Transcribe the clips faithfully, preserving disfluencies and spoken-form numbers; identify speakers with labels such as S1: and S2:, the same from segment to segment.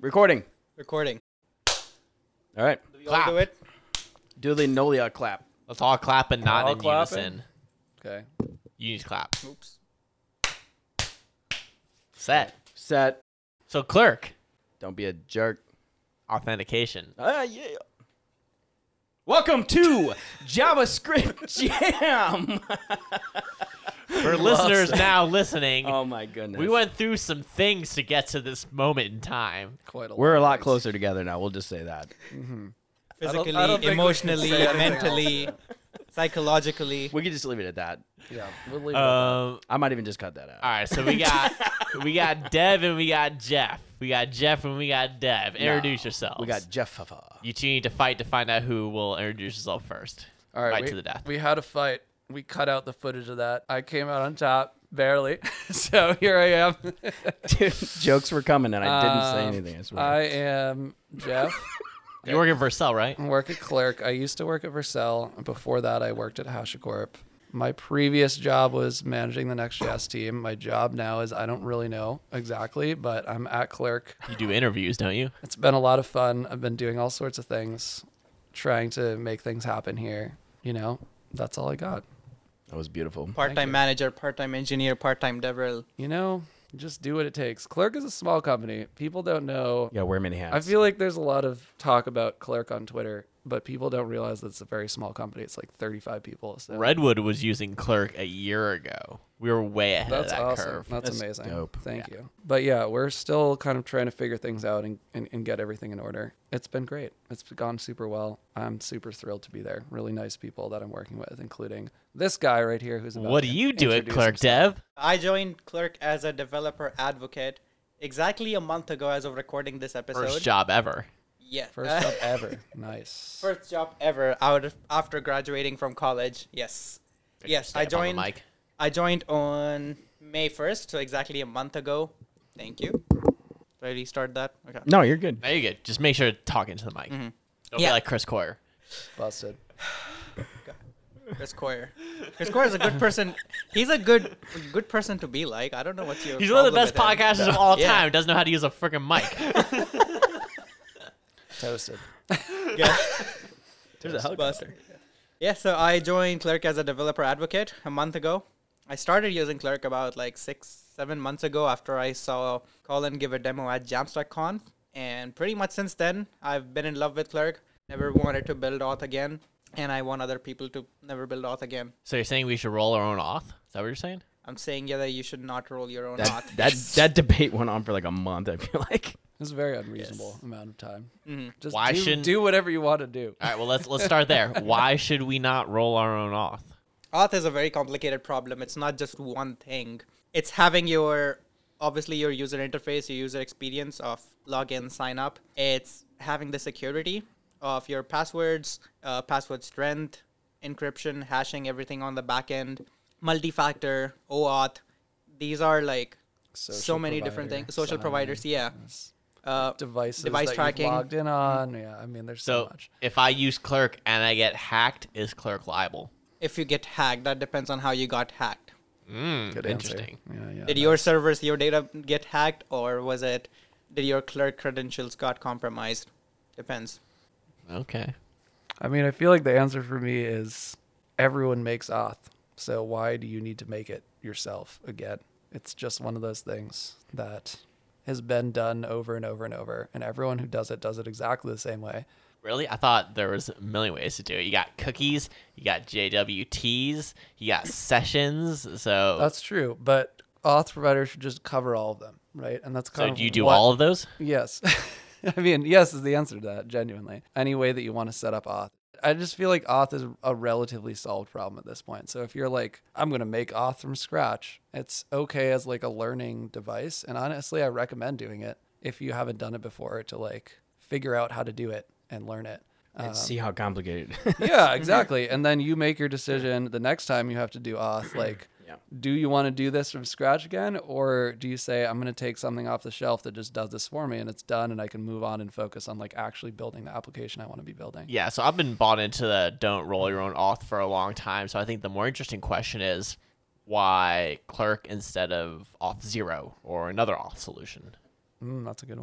S1: Recording.
S2: Recording.
S1: All right.
S2: Do we all do it?
S1: Do the Nolia clap.
S3: Let's all clap and not
S4: All
S3: in
S4: clapping?
S3: unison.
S4: Okay.
S3: You need to clap.
S2: Oops.
S3: Set.
S1: Set.
S3: So clerk.
S1: Don't be a jerk.
S3: Authentication.
S1: Ah, yeah. Welcome to JavaScript Jam.
S3: For listeners now listening,
S1: Oh my goodness.
S3: we went through some things to get to this moment in time.
S4: Quite a lot.
S1: We're a
S4: of
S1: lot
S4: things.
S1: closer together now. We'll just say that.
S2: Physically,
S4: I don't think we can
S2: emotionally,
S4: say anything else.
S2: mentally, psychologically.
S1: We could just leave it at that.
S4: Yeah, we'll leave it at
S3: Um,
S1: I might even just cut that out.
S3: all right, so we got we got Dev and we got Jeff. We got Jeff and we got Dev. Introduce
S1: No.
S3: yourselves.
S1: We got Jeff.
S3: You two need to fight to find out who will introduce yourself first.
S4: that. All right,
S3: Fight
S4: we,
S3: to the death.
S4: we had a fight. We cut out the footage of that. I came out on top, barely. So here I am.
S1: Dude, jokes were coming and I didn't say
S4: Um,
S1: anything. I swear.
S4: I am Jeff.
S3: You work at Vercel, right?
S4: I work at Clerk. I used to work at Vercel. Before that, I worked at HashiCorp. My previous job was managing the Next.js team. My job now is I don't really know exactly, but I'm at Clerk.
S3: You do interviews, don't you?
S4: It's been a lot of fun. I've been doing all sorts of things, trying to make things happen here. You know, that's all I got.
S1: that was beautiful.
S2: Part-time
S4: you.
S2: manager, part-time engineer, part-time devrel.
S4: You know, just do what it takes. Clerk is a small company. People don't know.
S1: Yeah, wear many hats.
S4: I feel like there's a lot of talk about Clerk on Twitter, but people don't realize that it's a very small company. It's like thirty-five people. So
S3: Redwood was using Clerk a year ago. We were way ahead
S4: that's
S3: of that
S4: awesome.
S3: curve.
S4: That's,
S1: That's
S4: amazing.
S1: dope.
S4: Thank you. But yeah, we're still kind of trying to figure things out and, and, and get everything in order. It's been great. It's gone super well. I'm super thrilled to be there. Really nice people that I'm working with, including this guy right here who's about
S3: What
S4: to
S3: do you do at
S4: introduce
S3: Clerk,
S4: himself.
S3: Dev?
S2: I joined Clerk as a developer advocate exactly a month ago as of recording this episode.
S3: First job ever.
S2: Yeah.
S4: First
S2: Uh,
S4: job ever. Nice.
S2: First job ever out of, after graduating from college. Yes. Yes,
S3: Stay
S2: I
S3: up on the
S2: joined.
S3: mic.
S2: I joined on May first, so exactly a month ago. Thank you. Did I restart that? Okay.
S1: no, you're good.
S3: There you go. Just make sure to talk into the mic. Don't
S2: Yeah.
S3: be like Chris Coyer.
S4: Busted.
S2: Chris Coyer. Chris Coyer is a good person. He's a good good person to be like. I don't know what's your
S3: He's one of the best
S2: problem with him.
S3: podcasters of all
S2: Yeah.
S3: time. Doesn't know how to use a freaking mic.
S4: Toasted.
S2: Yeah.
S1: There's a helicopter.
S2: Buster. Yeah, so I joined Clerk as a developer advocate a month ago. I started using Clerk about like six, seven months ago after I saw Colin give a demo at Jamstack And pretty much since then, I've been in love with Clerk. Never wanted to build auth again. And I want other people to never build auth again.
S3: So you're saying we should roll our own auth? Is that what you're saying?
S2: I'm saying, yeah, that you should not roll your own
S1: That,
S2: auth.
S1: that that debate went on for like a month, I feel like.
S4: It's a very unreasonable amount of time.
S2: Mhm.
S4: Just
S3: Why
S4: do,
S3: shouldn't-
S4: do whatever you want to do.
S3: All right, well, let's let's start there. Why should we not roll our own auth?
S2: Auth is a very complicated problem. It's not just one thing. It's having your, obviously your user interface, your user experience of login, sign up. It's having the security of your passwords, uh, password strength, encryption, hashing everything on the back end, multi-factor, OAuth. These are like so
S4: Social
S2: many different
S4: provider,
S2: things. Social
S4: sign,
S2: providers, yeah.
S4: yes.
S2: Uh,
S4: Devices
S2: Device
S4: that
S2: tracking.
S4: you've logged in on. Yeah, I mean, there's so,
S3: So
S4: much.
S3: if I use Clerk and I get hacked, is Clerk liable?
S2: if you get hacked, that depends on how you got hacked.
S3: Mm,
S4: Good
S3: interesting.
S4: answer. Yeah, yeah.
S2: Did your servers, your data get hacked, or was it, did your Clerk credentials got compromised? Depends.
S3: Okay.
S4: I mean, I feel like the answer for me is everyone makes auth. So why do you need to make it yourself again? It's just one of those things that has been done over and over and over. And everyone who does it does it exactly the same way.
S3: Really? I thought there was a million ways to do it. You got cookies, you got J W Ts, you got sessions. So,
S4: That's true. But auth providers should just cover all of them, right? And that's kind
S3: so
S4: of
S3: do you do
S4: what-
S3: all of those?
S4: Yes. I mean, yes is the answer to that, genuinely. Any way that you want to set up auth. I just feel like auth is a relatively solved problem at this point. So if you're like, I'm going to make auth from scratch, it's okay as like a learning device. And honestly, I recommend doing it if you haven't done it before to like figure out how to do it and learn it.
S1: And
S4: Um,
S1: see how complicated.
S4: yeah, exactly. And then you make your decision the next time you have to do auth, like,
S1: Yeah.
S4: do you want to do this from scratch again? Or do you say, I'm going to take something off the shelf that just does this for me and it's done and I can move on and focus on like actually building the application I want to be building?
S3: Yeah, so I've been bought into the don't roll your own auth for a long time. So I think the more interesting question is why Clerk instead of Auth Zero or another auth solution?
S4: Mm, that's a good one.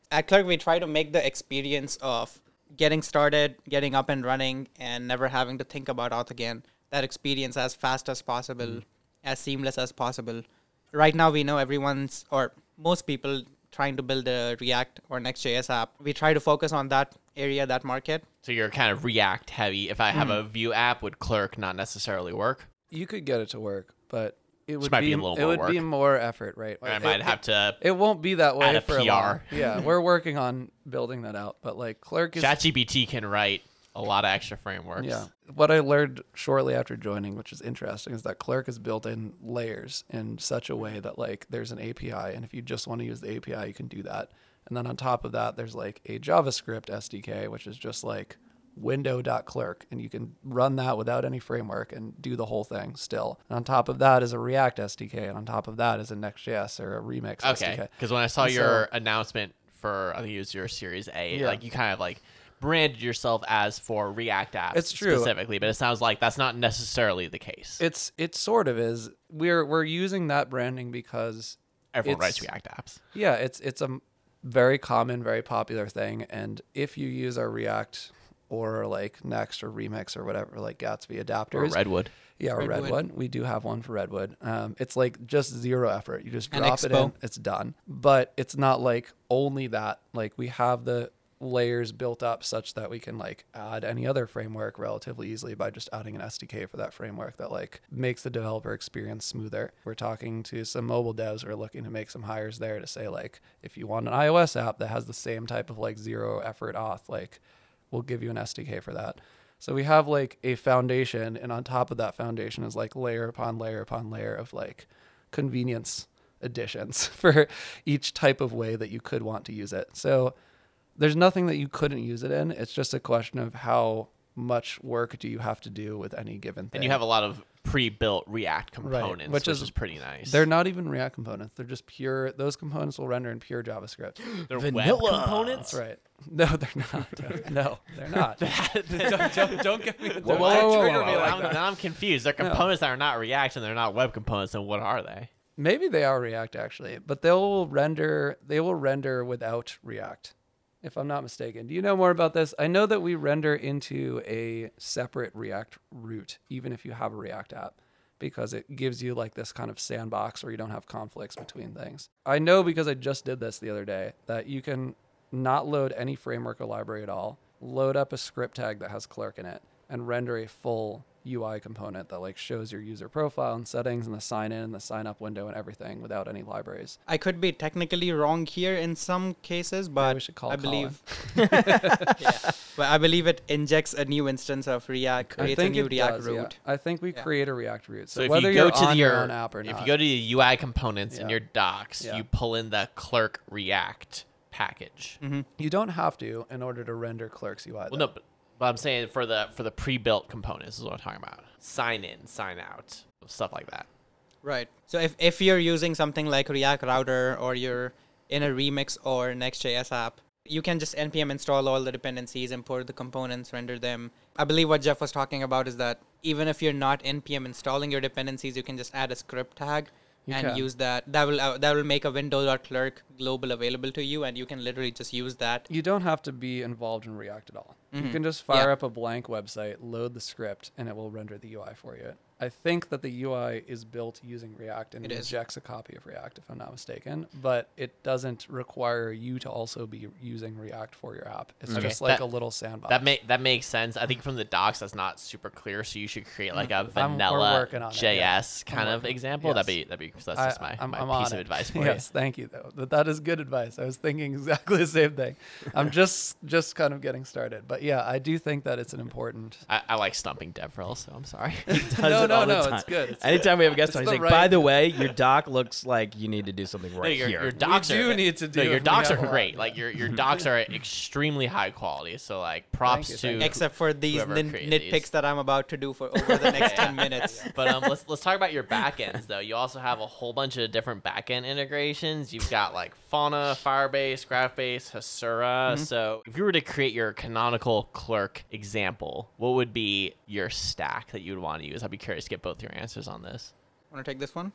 S2: At Clerk, we try to make the experience of getting started, getting up and running, and never having to think about auth again, that experience as fast as possible, mm. as seamless as possible. Right now, we know everyone's, or most people, trying to build a React or Next.js app. We try to focus on that area, that market.
S3: So you're kind of React heavy. If I have mm. a Vue app, would Clerk not necessarily work?
S4: You could get it to work, but it would
S3: might
S4: be,
S3: be a little
S4: it
S3: more
S4: would
S3: work.
S4: be more effort, right?
S3: I
S4: it,
S3: might
S4: it,
S3: have to.
S4: It won't be that way
S3: add a
S4: for
S3: P
S4: a
S3: R.
S4: while. Yeah, we're working on building that out, but like Clerk is
S3: ChatGPT can write a lot of extra frameworks.
S4: Yeah. What I learned shortly after joining, which is interesting, is that Clerk is built in layers in such a way that like there's an A P I, and if you just want to use the A P I, you can do that. And then on top of that, there's like a JavaScript S D K, which is just like window.clerk, and you can run that without any framework and do the whole thing still. And on top of that is a React S D K, and on top of that is a Next.js or a Remix
S3: okay.
S4: S D K.
S3: Okay, because when I saw
S4: and
S3: your
S4: so,
S3: announcement for, I think it was your Series A,
S4: yeah.
S3: like you kind of like branded yourself as for React apps
S4: it's true.
S3: specifically, but it sounds like that's not necessarily the case.
S4: It's it sort of is. We're we're using that branding because
S3: everyone
S4: writes
S3: React apps.
S4: Yeah, it's it's a very common, very popular thing, and if you use our React or like Next or Remix or whatever, like Gatsby adapters.
S3: Or Redwood.
S4: Yeah, or
S2: Redwood.
S4: Redwood. We do have one for Redwood. Um, it's like just zero effort. You just
S2: And
S4: drop it
S2: Expo.
S4: in, it's done. But it's not like only that. Like we have the layers built up such that we can like add any other framework relatively easily by just adding an S D K for that framework that like makes the developer experience smoother. We're talking to some mobile devs who are looking to make some hires there to say like, if you want an iOS app that has the same type of like zero effort auth, like we'll give you an S D K for that. So we have like a foundation, and on top of that foundation is like layer upon layer upon layer of like convenience additions for each type of way that you could want to use it. So there's nothing that you couldn't use it in. It's just a question of how much work do you have to do with any given thing.
S3: And you have a lot of pre-built React components,
S4: right,
S3: which,
S4: which is,
S3: is pretty nice.
S4: They're not even React components. They're just pure, those components will render in pure JavaScript.
S3: They're
S1: Vanilla.
S3: web components?
S4: That's right. No, they're not. No, they're not. don't, don't, don't get me.
S3: Whoa,
S4: Don't
S3: whoa, whoa, whoa,
S4: trigger
S3: whoa,
S4: me
S3: whoa.
S4: like
S3: I'm,
S4: that.
S3: now I'm confused. They're components no. that are not React and they're not web components. And what are they?
S4: Maybe they are React actually, but they'll render. They will render without React, if I'm not mistaken. Do you know more about this? I know that we render into a separate React root, even if you have a React app, because it gives you like this kind of sandbox where you don't have conflicts between things. I know because I just did this the other day that you can not load any framework or library at all, load up a script tag that has Clerk in it, and render a full U I component that like shows your user profile and settings and the sign in and the sign up window and everything without any libraries.
S2: I could be technically wrong here in some cases, but
S4: yeah, we should call
S2: I
S4: Colin.
S2: believe yeah. But I believe it injects a new instance of React,
S4: I
S2: creates a
S4: think
S2: new
S4: it
S2: React
S4: does,
S2: root.
S4: yeah. I think we
S2: Yeah.
S4: create a React root. So,
S3: So if
S4: whether
S3: you go
S4: you're
S3: to
S4: on
S3: your,
S4: your own app or
S3: if
S4: not,
S3: you go to the U I components in
S4: Yeah.
S3: your docs,
S4: Yeah.
S3: you pull in the Clerk React package.
S2: Mm-hmm.
S4: you don't have to in order to render Clerk's U I.
S3: Well,
S4: though.
S3: no, but, but I'm saying for the for the pre-built components is what I'm talking about. Sign in, sign out, stuff like that.
S2: Right. So if, if you're using something like React Router or you're in a Remix or Next.js app, you can just npm install all the dependencies, import the components, render them. I believe what Jeff was talking about is that even if you're not npm installing your dependencies, you can just add a script tag
S4: You
S2: and
S4: can.
S2: use that. That will uh, that will make a window.clerk global available to you, and you can literally just use that.
S4: You don't have to be involved in React at all. You
S2: Mhm.
S4: can just fire
S2: Yeah.
S4: up a blank website, load the script, and it will render the U I for you. I think that the U I is built using React and
S2: It is.
S4: injects a copy of React, if I'm not mistaken, but it doesn't require you to also be using React for your app. It's
S3: Okay.
S4: just like
S3: That-
S4: a little sandbox.
S3: That make that makes sense. I think from the docs that's not super clear, so you should create like a
S4: I'm- we're
S3: vanilla
S4: working on it,
S3: J
S4: yeah.
S3: S
S4: I'm
S3: kind of
S4: working-
S3: example.
S4: yes.
S3: That'd be that'd be that's
S4: I-
S3: just my,
S4: I'm-
S3: my
S4: I'm on
S3: piece of
S4: it.
S3: advice for
S4: Yes, thank you though. But that is good advice. I was thinking exactly the same thing. I'm just just kind of getting started. But yeah, I do think that it's an important
S3: you. I, I like stumping DevRel, so I'm sorry.
S1: Does
S4: No,
S1: it
S4: no,
S1: all the
S4: no,
S1: time.
S4: it's good, it's
S1: Anytime we have a guest
S4: It's
S1: on, he's
S4: the
S1: like,
S4: right-
S1: by the way, your doc looks like you need to do something
S3: No,
S1: right
S3: your,
S1: here.
S3: your docs
S4: do
S3: are,
S4: need to do
S3: no, your
S4: it. We
S3: docs are
S4: have a lot.
S3: great. Like your your docs are extremely high quality. So like props
S4: you,
S3: to
S4: thank you.
S2: Except for these
S3: whoever
S2: nin-
S3: created
S2: nitpicks
S3: these.
S2: that I'm about to do for over the next ten minutes.
S3: But um, let's let's talk about your backends though. You also have a whole bunch of different backend integrations. You've got like Fauna, Firebase, GraphBase, Hasura.
S2: Mm-hmm.
S3: So if you were to create your canonical Clerk example, what would be your stack that you would want to use? I'd be curious to get both your answers on this.
S2: Want to take this one?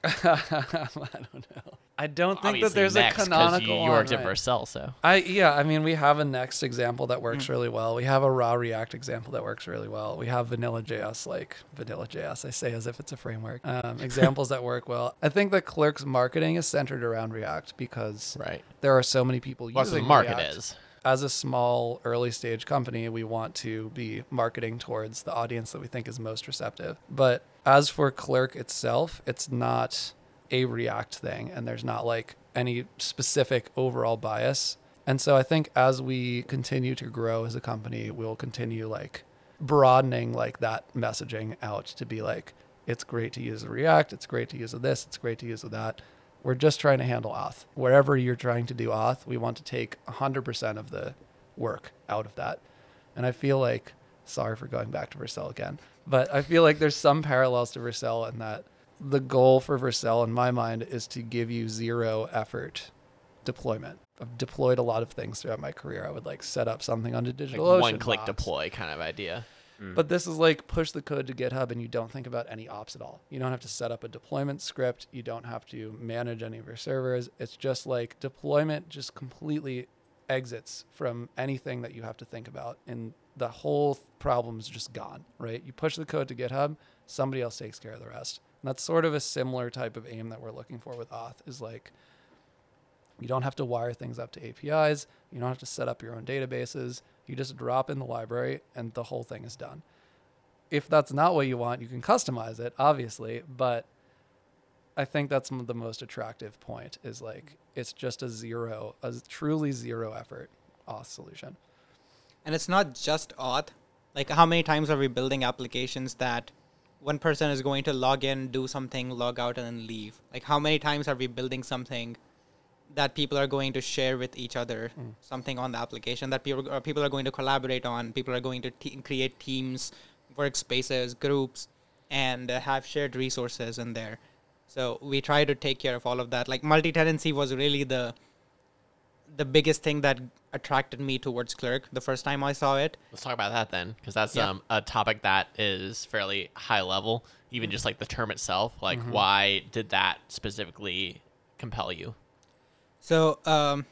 S4: I don't know. I don't think that
S3: Obviously
S4: there's
S3: Next,
S4: a
S3: 'cause
S4: canonical
S3: You, you
S4: one,
S3: worked at
S4: right?
S3: Vercel, so.
S4: I yeah, I mean we have a Next example that works really well. We have a raw React example that works really well. We have vanilla J S like vanilla J S. I say as if it's a framework. Um, examples that work well. I think that Clerk's marketing is centered around React because
S3: Right.
S4: there are so many people
S3: What the
S4: using
S3: market
S4: React.
S3: is.
S4: As a small early stage company, we want to be marketing towards the audience that we think is most receptive. But as for Clerk itself, it's not a React thing, and there's not like any specific overall bias. And so I think as we continue to grow as a company, we'll continue like broadening like that messaging out to be like, it's great to use a React, it's great to use a this, it's great to use a that. We're just trying to handle auth. Wherever you're trying to do auth, we want to take one hundred percent of the work out of that. And I feel like, sorry for going back to Vercel again, but I feel like there's some parallels to Vercel in that the goal for Vercel in my mind is to give you zero effort deployment. I've deployed a lot of things throughout my career. I would like set up something on a
S3: Like
S4: DigitalOcean
S3: one click
S4: box.
S3: deploy kind of idea.
S4: But this is like push the code to GitHub and you don't think about any ops at all. You don't have to set up a deployment script. You don't have to manage any of your servers. It's just like deployment just completely exits from anything that you have to think about. And the whole problem is just gone, right? You push the code to GitHub, somebody else takes care of the rest. And that's sort of a similar type of aim that we're looking for with auth is like, you don't have to wire things up to A P Is. You don't have to set up your own databases. You just drop in the library and the whole thing is done. If that's not what you want, you can customize it, obviously, but I think that's the most attractive point is like, it's just a zero, a truly zero effort auth solution.
S2: And it's not just auth. Like, how many times are we building applications that one person is going to log in, do something, log out, and then leave? Like, how many times are we building something that people are going to share with each other, mm. something on the application that people uh, people are going to collaborate on, people are going to te- create teams, workspaces, groups, and uh, have shared resources in there. So we try to take care of all of that. Like, multi-tenancy was really the the biggest thing that attracted me towards Clerk the first time I saw it.
S3: Let's talk about that then, because that's
S2: Yeah.
S3: um, a topic that is fairly high level, even just like the term itself. Like,
S4: Mm-hmm.
S3: why did that specifically compel you?
S2: So um,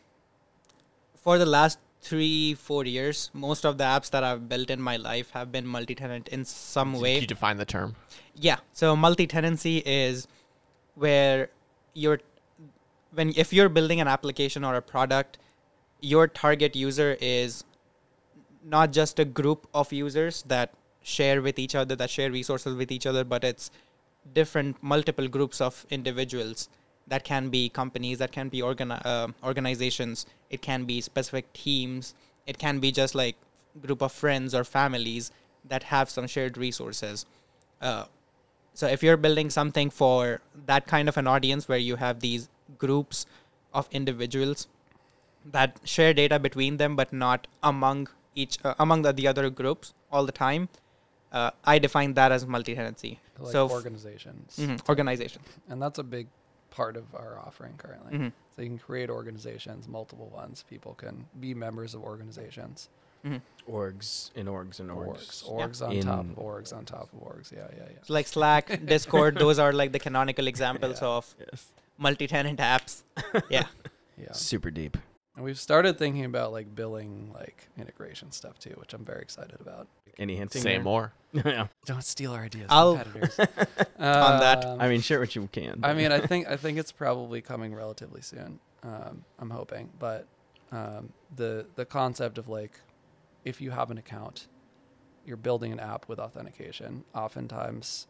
S2: for the last three, four years, most of the apps that I've built in my life have been multi-tenant in some way.
S3: Did you define the term?
S2: Yeah. So multi-tenancy is where you're when if you're building an application or a product, your target user is not just a group of users that share with each other, that share resources with each other, but it's different, multiple groups of individuals. That can be companies, that can be organi- uh, organizations, it can be specific teams, it can be just like group of friends or families that have some shared resources. Uh, so if you're building something for that kind of an audience where you have these groups of individuals that share data between them but not among each uh, among the, the other groups all the time, uh, I define that as multi-tenancy.
S4: Like
S2: so
S4: organizations.
S2: Mm-hmm, organization.
S4: And that's a big part of our offering currently.
S2: Mm-hmm.
S4: So you can create organizations, multiple ones. People can be members of organizations.
S2: Mm-hmm.
S1: Orgs and orgs and orgs.
S4: Orgs, orgs
S2: Yeah.
S4: on
S1: In-
S4: top of orgs on top of orgs. Yeah, yeah, yeah.
S2: So like Slack, Discord, those are like the canonical examples
S4: Yeah.
S2: of
S1: Yes.
S2: multi-tenant apps. Yeah.
S4: Yeah.
S1: Super deep.
S4: And we've started thinking about like billing, like integration stuff too, which I'm very excited about.
S1: Any hinting?
S3: Say
S1: there?
S3: more.
S1: Yeah.
S4: Don't steal our ideas,
S2: I'll-
S4: competitors.
S2: On that.
S4: Um,
S1: I mean, share what you can.
S4: I mean, I think I think it's probably coming relatively soon. Um, I'm hoping, but um, the the concept of like, if you have an account, you're building an app with authentication. Oftentimes,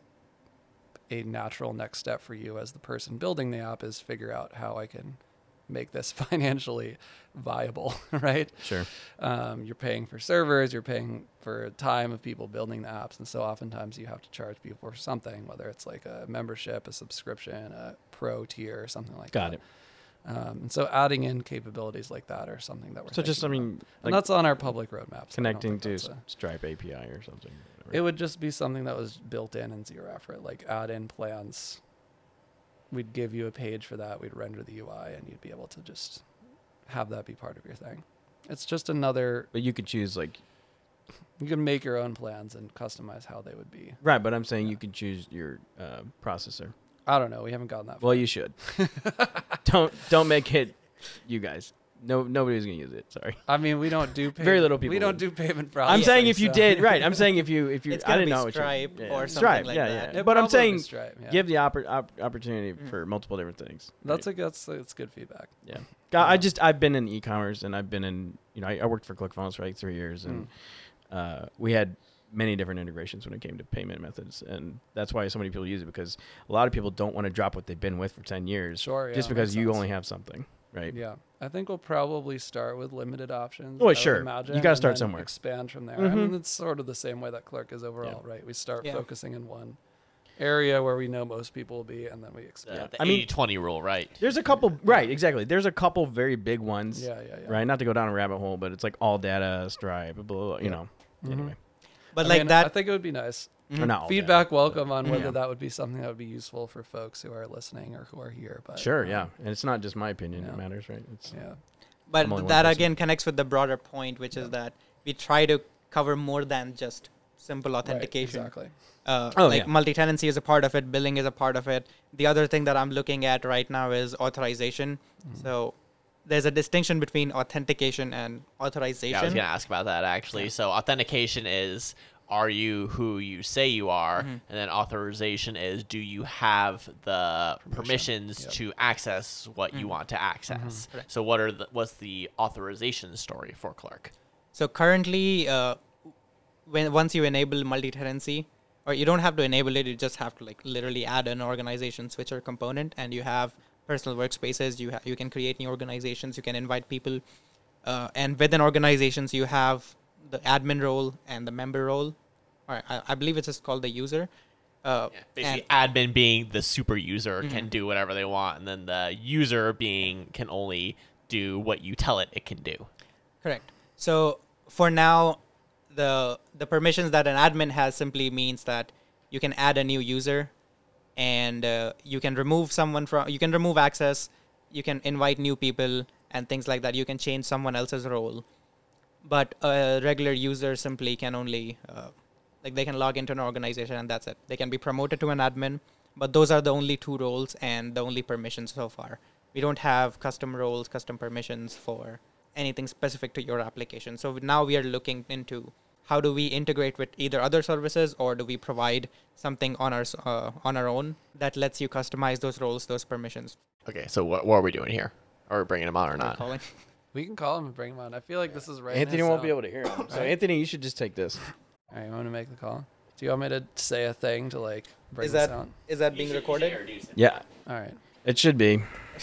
S4: a natural next step for you as the person building the app is figure out how I can make this financially viable, right?
S1: Sure.
S4: Um, you're paying for servers, you're paying for time of people building the apps. And so oftentimes you have to charge people for something, whether it's like a membership, a subscription, a pro tier, or something like
S1: Got
S4: that.
S1: it.
S4: Um, and so adding in capabilities like that are something that we're
S1: So just, I
S4: thinking about.
S1: mean,
S4: and
S1: like
S4: that's on our public roadmaps. I don't
S1: connecting
S4: think
S1: to
S4: that's
S1: S-
S4: a-
S1: Stripe A P I or something.
S4: it would just be something that was built in in zero effort, like add in plans. We'd give you a page for that. We'd render the U I and you'd be able to just have that be part of your thing. It's just another,
S1: But you could choose like
S4: you can make your own plans and customize how they would be.
S1: right. But I'm saying
S4: Yeah.
S1: you could choose your uh, processor.
S4: I don't know. We haven't gotten that far.
S1: Well, you should. don't don't make it you guys. No, nobody's gonna use it. Sorry.
S4: I mean, we don't do payment.
S1: Very little people
S4: We don't
S1: would.
S4: do payment
S1: I'm
S4: processing.
S1: saying if you
S4: so-
S1: did, right? I'm saying if you if you
S2: It's
S1: I
S2: gonna
S1: didn't
S2: be
S1: know what you-
S2: Stripe
S1: yeah,
S2: or
S1: yeah.
S2: something
S1: Stripe,
S2: like
S1: yeah,
S2: that.
S1: Yeah.
S4: It
S1: But I'm
S4: probably
S1: saying
S4: is Stripe, yeah.
S1: give the oppor- op- opportunity for multiple different things.
S4: That's
S1: right?
S4: a that's that's good feedback.
S1: Yeah. God, I just I've been in e-commerce and I've been in you know I, I worked for ClickFunnels for like three years and uh, we had many different integrations when it came to payment methods and that's why so many people use it because a lot of people don't want to drop what they've been with for ten years
S4: Sure, yeah,
S1: just
S4: that
S1: because
S4: makes
S1: you
S4: sense.
S1: only have something, right?
S4: Yeah, I think we'll probably start with limited options.
S1: Well,
S4: I would
S1: sure. You
S4: imagine,
S1: gotta
S4: and
S1: start
S4: then
S1: somewhere.
S4: Expand from there. I
S1: Mhm.
S4: mean, it's sort of the same way that Clerk is overall, right? We start
S2: Yeah.
S4: focusing in one area where we know most people will be, and then we expand.
S3: The, the
S1: I mean-
S3: eighty twenty rule, right?
S1: There's a couple, right? Exactly. There's a couple very big ones,
S4: Yeah, yeah, yeah.
S1: right? Not to go down a rabbit hole, but it's like all data, Stripe, blah, blah, blah, you
S4: Yeah.
S1: know.
S4: Mhm.
S1: Anyway,
S2: But
S4: I
S2: like
S4: mean,
S2: that,
S4: I think it would be nice.
S1: or not all
S4: Feedback
S1: data.
S4: welcome on whether
S1: Yeah.
S4: that would be something that would be useful for folks who are listening or who are here. But
S1: Sure,
S4: um,
S1: yeah, and it's not just my opinion;
S4: Yeah.
S1: it matters, right? It's
S4: yeah.
S2: but
S1: I'm only one
S2: that
S1: person.
S2: again connects with the broader point, which is that we try to cover more than just simple
S4: Right,
S2: authentication.
S4: exactly.
S2: Uh,
S1: Oh,
S2: like
S1: yeah.
S2: multi-tenancy is a part of it, billing is a part of it. The other thing that I'm looking at right now is authorization.
S1: Mm-hmm.
S2: So there's a distinction between authentication and authorization.
S3: Yeah, I was gonna ask about that actually. So authentication is are you who you say you are,
S2: Mm-hmm.
S3: and then authorization is do you have the permissions
S4: Yep.
S3: to access what
S2: Mm-hmm.
S3: you want to access?
S2: Correct.
S3: So what are the, what's the authorization story for Clerk?
S2: So currently, uh, when once you enable multi-tenancy, or you don't have to enable it, you just have to like literally add an organization switcher component, and you have personal workspaces. You ha- you can create new organizations. You can invite people, uh, and within organizations, you have the admin role and the member role. Or I, I believe it's just called the user. Uh,
S3: Yeah, basically,
S2: and-
S3: admin being the super user
S2: Mm-hmm.
S3: can do whatever they want, and then the user being can only do what you tell it it can do.
S2: Correct. So for now, the the permissions that an admin has simply means that you can add a new user, and uh, you can remove someone from. You can remove access. You can invite new people and things like that. You can change someone else's role, but a regular user simply can only uh, like they can log into an organization and that's it. They can be promoted to an admin, but those are the only two roles and the only permissions so far. We don't have custom roles, custom permissions for anything specific to your application. So now we are looking into how do we integrate with either other services, or do we provide something on our s- uh, on our own that lets you customize those roles, those permissions.
S3: Okay, so what, what are we doing here? Are we bringing him on or not?
S2: Calling.
S4: We can call him and bring him on. I feel like this is right. in
S1: Anthony
S4: his
S1: won't be
S4: zone.
S1: able to hear him. So Anthony, you should just take this.
S4: All right, you want to make the call? Do you want me to say a thing to like bring
S2: Is
S4: this
S2: that
S4: out?
S2: is that being recorded?
S1: Yeah,
S4: All right.
S1: it should be.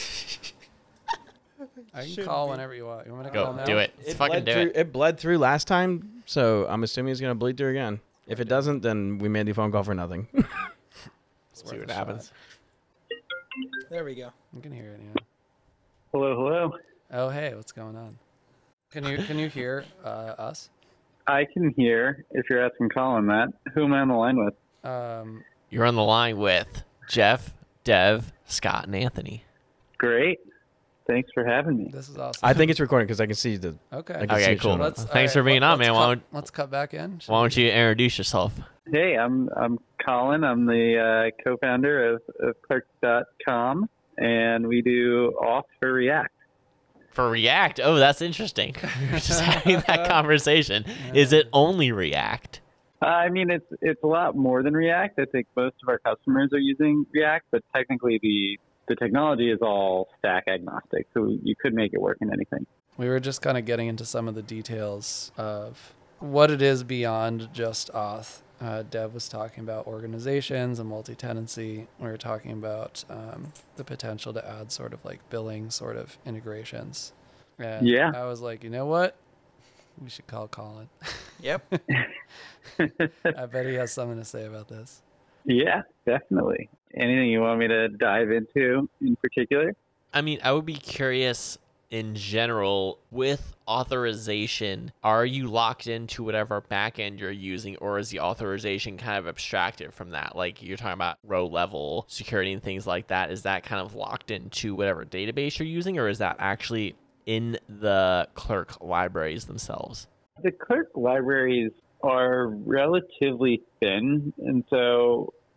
S4: I can
S2: Should
S4: call
S2: be.
S4: whenever you want. You want me to call
S3: Go
S4: now?
S3: do it. Let's fucking
S1: bled
S3: do
S1: through,
S3: it.
S1: It bled through last time, so I'm assuming it's gonna bleed through again. If it doesn't, then we made the phone call for nothing.
S4: It's
S3: See
S4: worth
S3: what
S4: a
S3: happens.
S4: shot.
S2: There we go.
S4: You can hear it anyway.
S5: Hello, hello.
S4: Oh, hey, what's going on? Can you can you hear uh, us?
S5: I can hear if you're asking Colin that. Who am I on the line with?
S4: Um,
S3: You're on the line with Jeff, Dev, Scott, and Anthony.
S5: Great. Thanks for having me.
S4: this is awesome.
S1: I think it's recording because I can see the.
S4: okay.
S1: I can see
S3: Okay,
S1: it
S3: cool.
S1: showing up.
S4: Let's-
S3: Thanks
S4: all
S3: for being on,
S4: let's
S3: man.
S4: Cut,
S3: Why don't,
S4: let's cut back in. Should
S3: why
S4: we-
S3: don't you introduce yourself?
S5: Hey, I'm I'm Colin. I'm the uh, co-founder of, of Clerk dot com, and we do auth for React.
S3: For React? Oh, that's interesting. We were just having that conversation. Is it only React?
S5: I mean, it's it's a lot more than React. I think most of our customers are using React, but technically the the technology is all stack agnostic, so you could make it work in anything.
S4: We were just kind of getting into some of the details of what it is beyond just auth. Uh, Dev was talking about organizations and multi-tenancy. We were talking about um, the potential to add sort of like billing sort of integrations. And
S5: Yeah.
S4: I was like, you know what? We should call Colin.
S2: Yep.
S4: I bet he has something to say about this.
S5: Yeah, definitely. Anything you want me to dive into in particular?
S3: I mean, I would be curious in general with authorization. Are you locked into whatever backend you're using, or is the authorization kind of abstracted from that? Like you're talking about row level security and things like that. Is that kind of locked into whatever database you're using, or is that actually in the Clerk libraries themselves?
S5: The Clerk libraries are relatively thin, and so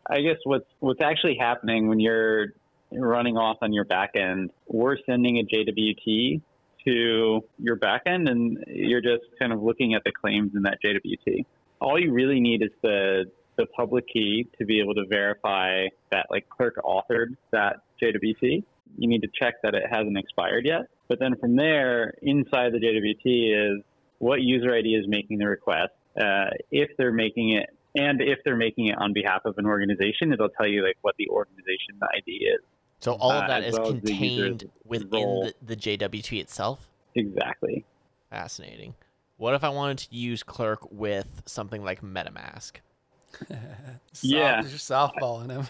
S5: I guess what's what's actually happening when you're running off on your back end, we're sending a J W T to your back end, and you're just kind of looking at the claims in that J W T. All you really need is the the public key to be able to verify that like Clerk authored that J W T. You need to check that it hasn't expired yet. But then from there, inside the J W T is what user I D is making the request. Uh, if they're making it, and if they're making it on behalf of an organization, it'll tell you like what the organization I D is.
S3: So all of
S5: Uh,
S3: that
S5: as
S3: is
S5: well as the user's
S3: contained within
S5: role.
S3: the, the J W T itself?
S5: Exactly.
S3: Fascinating. What if I wanted to use Clerk with something like MetaMask?
S4: Soft,
S5: Yeah.
S4: You're softballing him.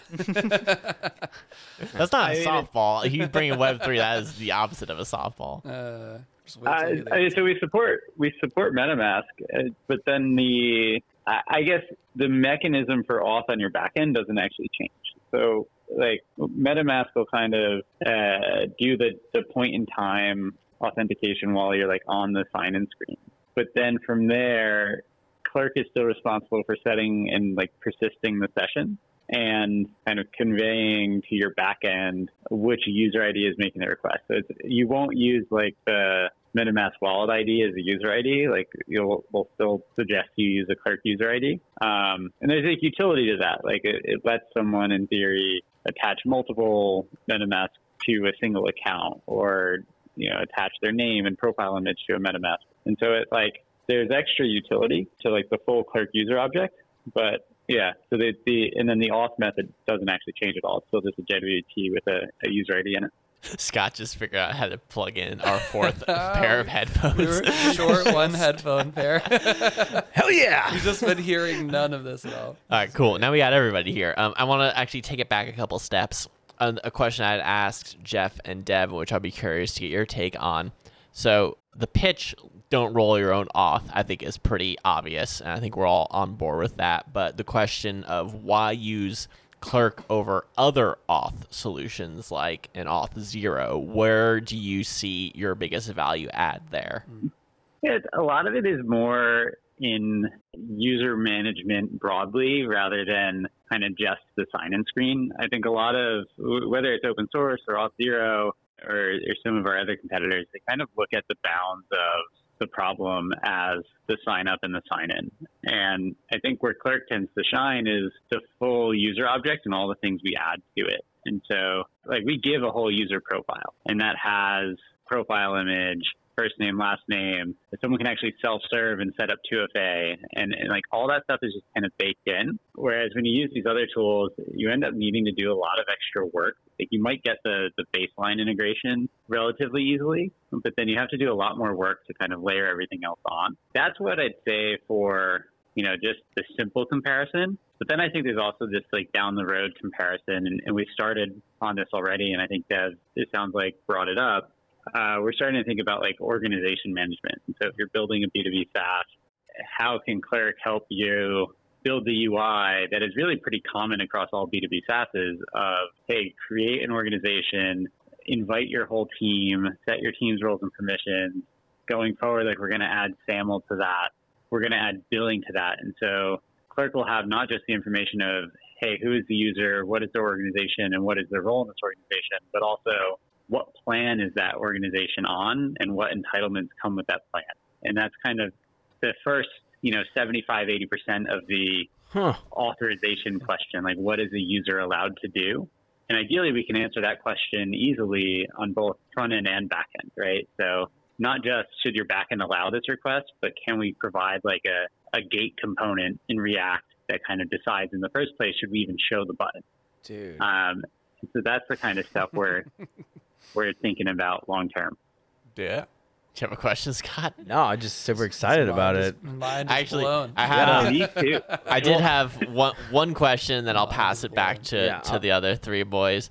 S3: That's not a
S5: I mean,
S3: softball. You bring in Web three, that is the opposite of a softball.
S4: uh, just wait till
S5: Uh,
S4: you
S5: I mean, so we support we support MetaMask, uh, but then the I, I guess the mechanism for auth on your backend doesn't actually change. So like MetaMask will kind of uh, do the the point in time authentication while you're like on the sign in screen, but then from there, Clerk is still responsible for setting and like persisting the session and kind of conveying to your backend which user I D is making the request. So it's, you won't use like the MetaMask wallet I D as a user I D. Like you'll we'll still suggest you use a Clerk user I D. Um, and there's a utility to that. Like it, it lets someone in theory attach multiple MetaMask to a single account, or you know attach their name and profile image to a MetaMask. And so it like there's extra utility to like the full Clerk user object, but yeah, so the, the and then the auth method doesn't actually change at all. It's still just a J W T with a, a user I D in it.
S3: Scott just figured out how to plug in our fourth pair of headphones.
S4: We were short one headphone pair.
S1: Hell yeah!
S4: We've just been hearing none of this at all.
S3: All right, cool. Now we got everybody here. Um, I want to actually take it back a couple steps. Uh, a question I had asked Jeff and Dev, which I'll be curious to get your take on. So the pitch, don't roll your own auth, I think is pretty obvious, and I think we're all on board with that. But the question of why use Clerk over other auth solutions like an Auth zero, where do you see your biggest value add there?
S5: Yeah, a lot of it is more in user management broadly rather than kind of just the sign-in screen. I think a lot of, whether it's open source or Auth zero or, or some of our other competitors, they kind of look at the bounds of the problem as the sign up and the sign in. And I think where Clerk tends to shine is the full user object and all the things we add to it. And so like we give a whole user profile, and that has profile image, first name, last name, that someone can actually self-serve and set up two F A, and, and like all that stuff is just kind of baked in. Whereas when you use these other tools, you end up needing to do a lot of extra work. Like you might get the, the baseline integration relatively easily, but then you have to do a lot more work to kind of layer everything else on. That's what I'd say for, you know, just the simple comparison. But then I think there's also this like down the road comparison, and, and we started on this already, and I think Dev, it sounds like, brought it up. Uh, we're starting to think about like organization management. And so if you're building a B two B SaaS, how can Clerk help you build the U I that is really pretty common across all B two B SaaSes of, hey, create an organization, invite your whole team, set your team's roles and permissions. Going forward, like we're going to add SAML to that. We're going to add billing to that. And so Clerk will have not just the information of, hey, who is the user, what is their organization, and what is their role in this organization, but also what plan is that organization on and what entitlements come with that plan. And that's kind of the first, you know, seventy-five, eighty percent of the
S1: Huh.
S5: authorization question, like what is a user allowed to do? And ideally we can answer that question easily on both front end and back end, right? So not just should your back end allow this request, but can we provide like a, a gate component in React that kind of decides in the first place, should we even show the button?
S1: Dude.
S5: Um, so that's the kind of stuff we're, we're thinking about long term.
S3: Yeah. Do you have a question, Scott?
S1: No, I'm just super excited about
S4: Mind
S1: it.
S4: just- mind just
S3: Actually,
S4: blown.
S3: I had
S1: Yeah.
S3: a,
S5: Me too.
S3: I did have one one question, then I'll pass it back to,
S1: Yeah,
S3: to
S1: I'll-
S3: the other three boys.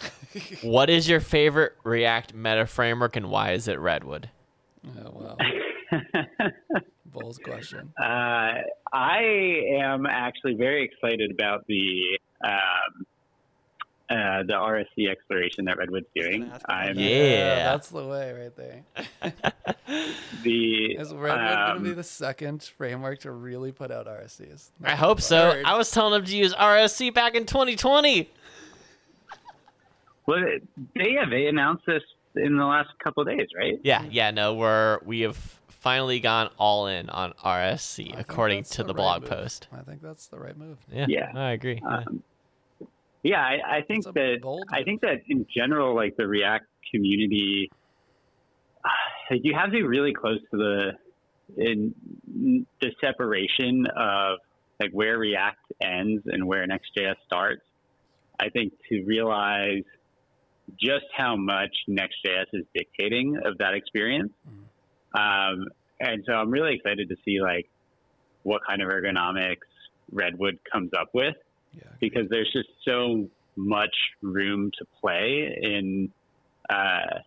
S3: What is your favorite React meta framework, and why is it Redwood?
S4: Oh, wow. Bull's question.
S5: Uh, I am actually very excited about the um, uh, the R S C exploration that Redwood's doing.
S2: gonna ask about
S5: I'm
S2: that.
S3: Yeah.
S4: that's the way right there.
S5: the
S4: Is Redwood going to be
S5: um,
S4: the second framework to really put out R S Cs?
S3: I hope so.
S2: Third.
S3: I was telling them to use R S C back in twenty twenty.
S5: well, they yeah, they announced this in the last couple of days, right?
S3: Yeah, yeah, no, we're we have finally gone all in on R S C
S4: I think
S3: according
S4: that's
S3: to the
S4: right
S3: blog
S4: move.
S3: post.
S4: I think that's the right move.
S3: Yeah,
S5: Yeah.
S3: I agree. Yeah.
S5: Um, yeah, I, I think
S4: It's a
S5: that
S4: bold
S5: I
S4: move.
S5: think that in general, like the React community, like you have to be really close to the in the separation of like where React ends and where Next.js starts. I think to realize just how much Next.js is dictating of that experience. Um, and so I'm really excited to see like what kind of ergonomics Redwood comes up with,
S4: Yeah.
S5: because there's just so much room to play in uh,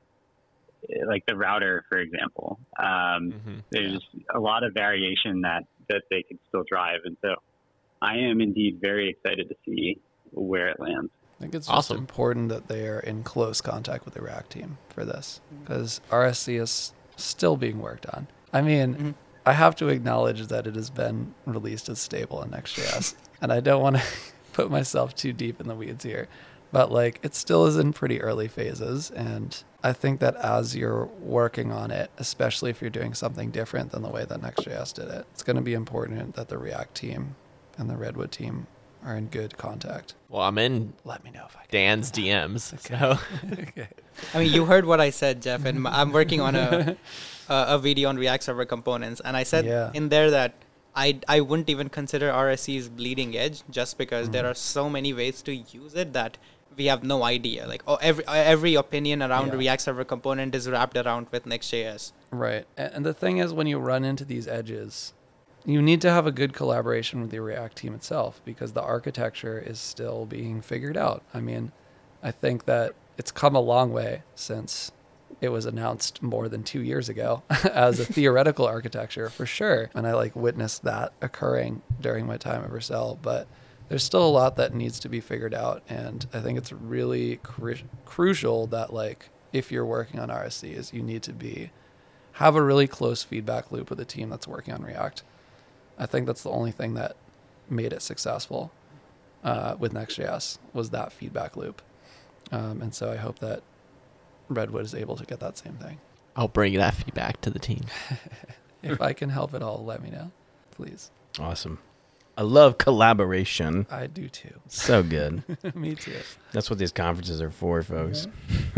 S5: like the router, for example. Um,
S3: Mhm.
S5: there's a lot of variation that, that they can still drive. And so I am indeed very excited to see where it lands.
S4: I think it's just
S3: Awesome.
S4: important that they are in close contact with the React team for this, because R S C is still being worked on. I mean,
S2: Mhm.
S4: I have to acknowledge that it has been released as stable in Next.js, and I don't want to put myself too deep in the weeds here, but like it still is in pretty early phases, and I think that as you're working on it, especially if you're doing something different than the way that Next.js did it, it's going to be important that the React team and the Redwood team are in good contact.
S3: Well, I'm in
S4: Let me know if I can.
S3: Dan's D Ms, so
S4: Okay.
S2: I mean, you heard what I said, Jeff, and I'm working on a a, a video on React Server Components, and I said
S4: Yeah.
S2: in there that I I wouldn't even consider R S C's bleeding edge just because there
S4: Mm.
S2: are so many ways to use it that we have no idea. Like, oh, every every opinion around
S4: Yeah.
S2: React Server Component is wrapped around with Next.js.
S4: Right. A- And the thing is, when you run into these edges, you need to have a good collaboration with the React team itself, because the architecture is still being figured out. I mean, I think that it's come a long way since it was announced more than two years ago as a theoretical architecture, for sure. And I like witnessed that occurring during my time at Vercel, but there's still a lot that needs to be figured out. And I think it's really cru- crucial that like, if you're working on R S Cs, you need to be, have a really close feedback loop with the team that's working on React. I think that's the only thing that made it successful uh, with Next.js was that feedback loop. Um, and so I hope that Redwood is able to get that same thing.
S3: I'll bring that feedback to the team.
S4: If I can help at all, let me know, please.
S1: Awesome. I love collaboration.
S4: I do too.
S1: So good.
S4: Me too.
S1: That's what these conferences are for, folks.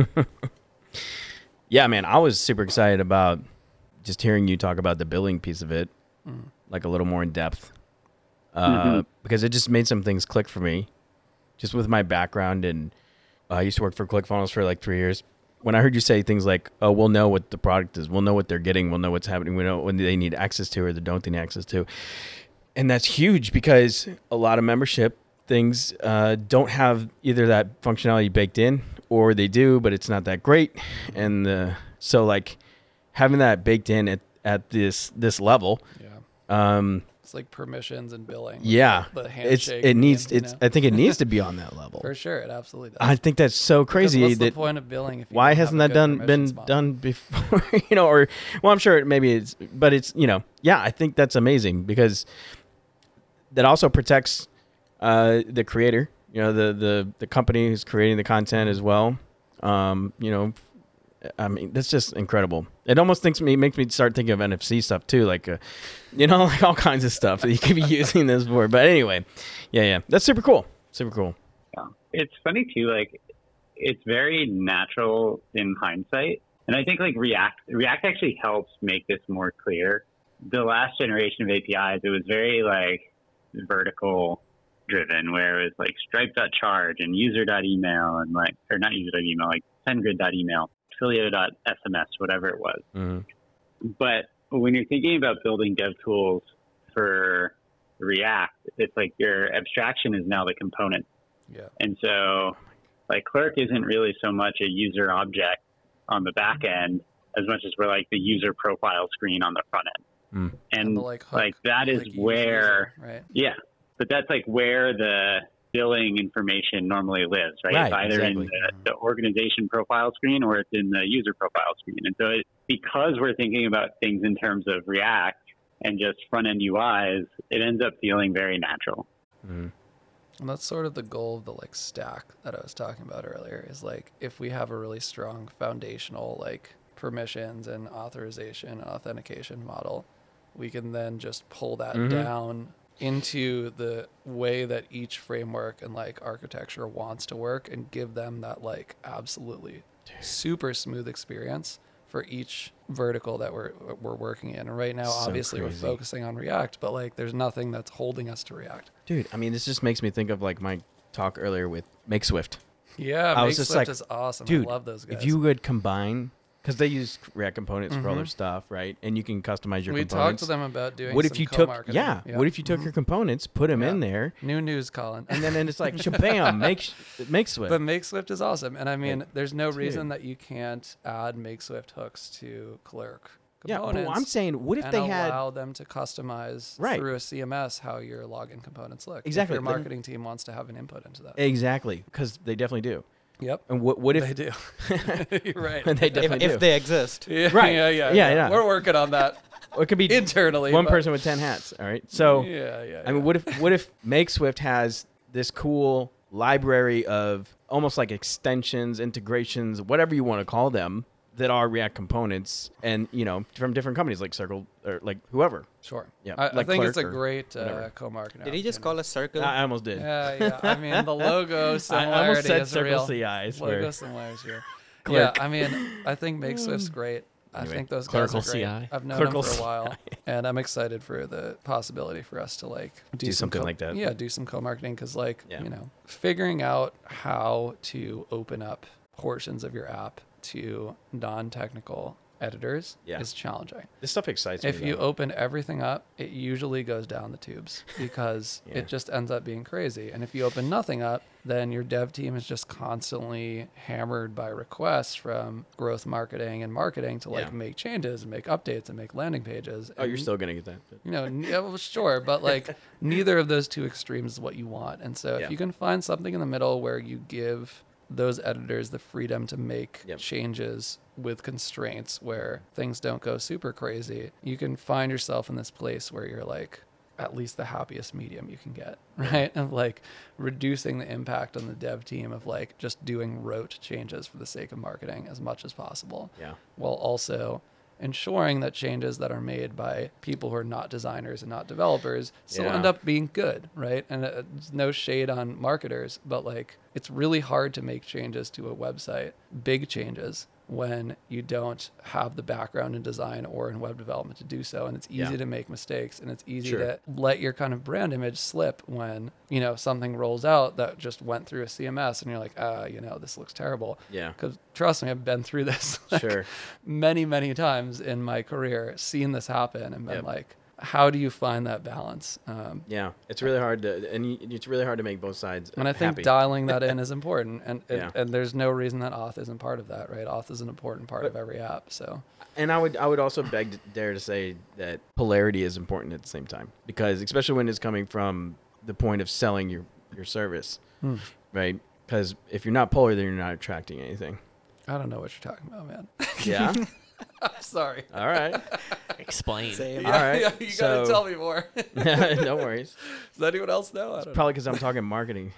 S1: Yeah, man, I was super excited about just hearing you talk about the billing piece of it,
S4: Mm.
S1: like a little more in depth, uh,
S5: Mhm.
S1: because it just made some things click for me, just with my background. And uh, I used to work for ClickFunnels for like three years. When I heard you say things like, "Oh, we'll know what the product is, we'll know what they're getting, we'll know what's happening, we know when they need access to or they don't need access to," and that's huge because a lot of membership things uh, don't have either that functionality baked in, or they do, but it's not that great. And uh, so, like having that baked in at, at this this level,
S4: Yeah.
S1: um,
S4: It's like permissions and billing. with
S1: yeah,
S4: The, the
S1: it's
S4: handshake.
S1: it
S4: and,
S1: needs
S4: you
S1: it's.
S4: know.
S1: I think it needs to be on that level.
S4: For sure, it absolutely does.
S1: I think that's so
S4: Because
S1: crazy
S4: what's the
S1: that
S4: point of billing if you
S1: why
S4: don't have
S1: hasn't
S4: a
S1: that
S4: good
S1: done been
S4: permissions model?
S1: done before? You know, or well, I'm sure it maybe it's, but it's you know, yeah, I think that's amazing because that also protects uh, the creator. You know, the the the company who's creating the content as well. Um, you know, I mean, that's just incredible. It almost thinks me makes me start thinking of N F C stuff too, like, uh, you know, like all kinds of stuff that you could be using this for. But anyway, yeah, yeah, that's super cool, super cool.
S5: Yeah. It's funny too, like it's very natural in hindsight. And I think like React, React actually helps make this more clear. The last generation of A P Is, it was very like vertical driven, where it was like stripe.charge and user.email and like, or not user.email, like SendGrid.email, Twilio.sms, whatever it was.
S1: Mm-hmm.
S5: But when you're thinking about building dev tools for React, it's like your abstraction is now the component.
S4: Yeah.
S5: And so like Clerk isn't really so much a user object on the back end as much as we're like the user profile screen on the front end.
S1: Mm.
S5: And,
S4: the, like, hook,
S5: like that is
S4: like, use
S5: where,
S4: user, right?
S5: yeah, but that's like where the billing information normally lives, right?
S1: Right,
S5: It's either
S1: exactly.
S5: in the, the organization profile screen or it's in the user profile screen. And so it, because we're thinking about things in terms of React and just front-end U Is, it ends up feeling very natural.
S1: Mhm.
S4: And that's sort of the goal of the like stack that I was talking about earlier is like if we have a really strong foundational like permissions and authorization and authentication model, we can then just pull that
S1: Mhm.
S4: down into the way that each framework and like architecture wants to work and give them that like absolutely super smooth experience for each vertical that we're we're working in. And right now,
S1: So
S4: obviously,
S1: crazy.
S4: we're focusing on React, but like there's nothing that's holding us to React.
S1: Dude, I mean, this just makes me think of like my talk earlier with MakeSwift.
S4: Yeah,
S1: I was just
S4: MakeSwift
S1: like,
S4: is awesome.
S1: Dude,
S4: I love those guys.
S1: if you would combine, because they use React components for all their
S4: Mhm.
S1: stuff, right? And you can customize your
S4: we talked
S1: components.
S4: to them about doing
S1: what
S4: some
S1: if you took,
S4: co-marketing.
S1: yeah, What if you took
S4: Mhm.
S1: your components, put them in
S4: Yeah.
S1: there,
S4: New news, Colin.
S1: and then, then it's like shabam, make MakeSwift.
S4: But MakeSwift is awesome. And I mean,
S1: Like,
S4: there's no
S1: dude.
S4: reason that you can't add MakeSwift hooks to Clerk
S1: yeah,
S4: components.
S1: but I'm saying, what if
S4: and
S1: they had
S4: allow them to customize
S1: Right.
S4: through a C M S how your login components look.
S1: Exactly,
S4: If your
S1: but-
S4: marketing team wants to have an input into that.
S1: exactly? Because they definitely do.
S4: Yep.
S1: And what what if
S4: They do. You're right.
S1: they
S2: If,
S1: definitely do?
S2: if they exist.
S4: Yeah,
S1: Right.
S4: Yeah, yeah,
S1: Yeah, yeah.
S4: We're working on that
S1: Or it could be
S4: internally.
S1: one
S4: but-
S1: person with ten hats. All right, so.
S4: yeah, yeah.
S1: I mean, what if what if MakeSwift has this cool library of almost like extensions, integrations, whatever you want to call them, that are React components, and you know, from different companies like Circle or like whoever.
S4: Sure.
S1: Yeah,
S4: I, I
S1: like
S4: think
S1: Clerk
S4: it's a
S1: or
S4: great
S1: whatever.
S4: uh, co-marketing.
S2: Did he just call us Circle?
S1: I I almost did.
S4: Yeah, yeah. I mean, the logo
S1: I
S4: similarity
S1: I almost said
S4: is
S1: Circle
S4: real.
S1: C I. I swear.
S4: Logo similarities here.
S1: Clerk.
S4: Yeah, I mean, I think MakeSwift's great. I
S1: Anyway,
S4: think those guys
S3: Clerkle
S4: are great.
S3: C I.
S4: I've known
S1: Clerkle
S4: them for
S1: C
S4: a
S1: I.
S4: while, and I'm excited for the possibility for us to like do,
S1: Do
S4: some
S1: something
S4: co-
S1: like that.
S4: Yeah, do some co-marketing because, like,
S1: Yeah.
S4: you know, figuring out how to open up portions of your app to non-technical editors
S1: Yeah.
S4: is challenging.
S1: This stuff excites
S4: If
S1: me.
S4: you
S1: though.
S4: open everything up, it usually goes down the tubes because
S1: Yeah.
S4: it just ends up being crazy. And if you open nothing up, then your dev team is just constantly hammered by requests from growth marketing and marketing to like
S1: Yeah.
S4: make changes and make updates and make landing pages.
S1: oh, you're
S4: And,
S1: still gonna get that.
S4: you know, n- yeah, well, sure, but like neither of those two extremes is what you want. And so if
S1: Yeah.
S4: you can find something in the middle where you give those editors the freedom to make
S1: Yep.
S4: changes with constraints where things don't go super crazy, you can find yourself in this place where you're like at least the happiest medium you can get, right? Of like reducing the impact on the dev team of like just doing rote changes for the sake of marketing as much as possible,
S1: Yeah.
S4: while also ensuring that changes that are made by people who are not designers and not developers still
S1: Yeah.
S4: end up being good, right? And uh, it's no shade on marketers, but like it's really hard to make changes to a website, big changes, when you don't have the background in design or in web development to do so. And it's easy
S1: Yeah.
S4: to make mistakes, and it's easy
S1: Sure.
S4: to let your kind of brand image slip when, you know, something rolls out that just went through a C M S and you're like, ah, you know, this looks terrible.
S1: Yeah.
S4: Because trust me, I've been through this like,
S1: Sure.
S4: many, many times in my career, seen this happen and been
S1: Yep.
S4: like, how do you find that balance? Um,
S1: Yeah. It's really hard to, and you- it's really hard to make both sides.
S4: and I think
S1: happy.
S4: dialing that in is important. And, and,
S1: Yeah.
S4: and there's no reason that auth isn't part of that, right? Auth is an important part
S1: But-
S4: of every app. So
S1: And I would I would also beg to dare to say that polarity is important at the same time, because especially when it's coming from the point of selling your your service,
S4: Hmm.
S1: right? Because if you're not polar, then you're not attracting anything.
S4: I don't know what you're talking about, man.
S1: Yeah.
S4: I'm sorry.
S1: All right.
S3: Explain.
S2: Same.
S1: All right,
S4: Yeah, you
S1: so-
S4: gotta tell me more.
S1: No worries.
S4: Does anyone else know? I don't know.
S1: Probably because I'm talking marketing.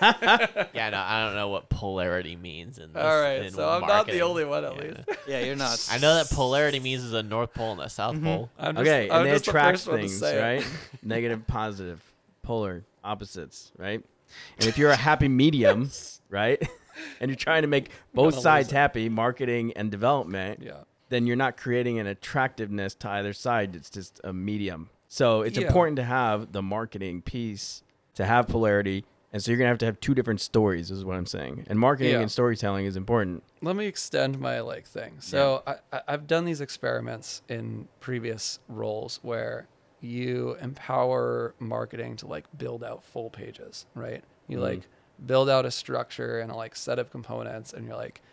S3: Yeah, no, I don't know what polarity means in this.
S4: All right,
S3: in
S4: so I'm not the
S3: marketing.
S4: only one at
S3: Yeah.
S4: least.
S2: Yeah, you're not.
S3: I know that polarity means there's a North Pole and a South Pole.
S4: I'm just,
S1: Okay,
S4: I'm
S1: and they
S4: just the
S1: attract
S4: first one to
S1: things,
S4: say it.
S1: right? Negative, positive, polar, opposites, right? And if you're a happy medium, right? And you're trying to make both
S4: gonna
S1: sides
S4: lose it.
S1: happy, marketing and development,
S4: Yeah.
S1: then you're not creating an attractiveness to either side. It's just a medium. So it's
S4: Yeah.
S1: important to have the marketing piece, to have polarity. And so you're going to have to have two different stories, is what I'm saying. And marketing
S4: Yeah.
S1: and storytelling is important.
S4: Let me extend my like thing. So I, I, I've done these experiments in previous roles where you empower marketing to like build out full pages, right? You
S1: Mhm.
S4: like build out a structure and a like set of components, and you're like,